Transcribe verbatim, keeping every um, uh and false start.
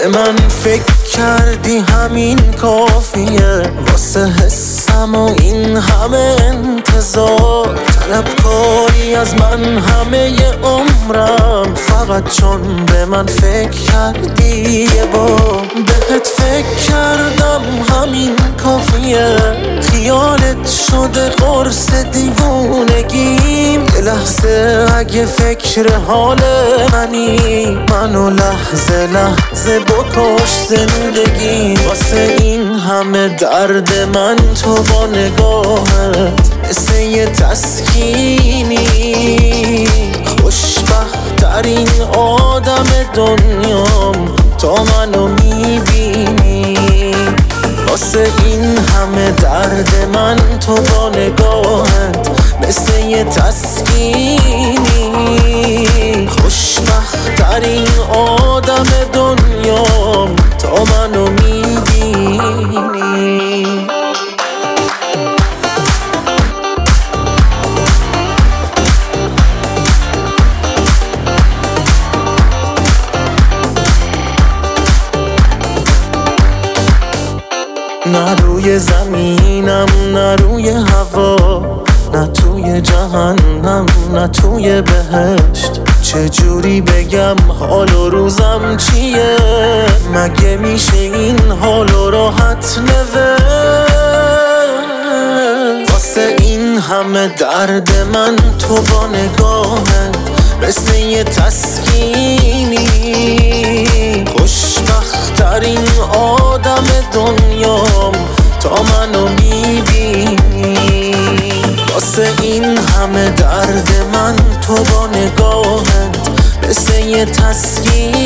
به من فکر کردی همین کافیه واسه حسم و این همه انتظار طلبکاری از من همه ی عمرم فقط چون به من فکر کردی یه بار بهت فکر کردم همین کافیه خیالت شده قرص دیوونگیم یه لحظه اگه فکر حال منی منو لحظه لحظه بکش زندگی واسه این همه درد من تو با نگاهت مثل یه تسکینی خوشبخت ترین آدم دنیام تا منو میبینی واسه این همه درد من تو با نگاهت مثل یه تسکینی خوشبخت ترین آدم دنیام تا منو میبینی نه روی زمینم نه روی هوا نه توی جهنم نه توی بهشت چجوری بگم حال و روزم چیه مگه میشه این حال و راحت نوشت واسه این همه درد من تو با نگاهت مثل یه تسکینی خوشبخت ترین آدم دنیام تا منو میبینی واسه این همه درد من تو با نگاهت مثل یه تسکینی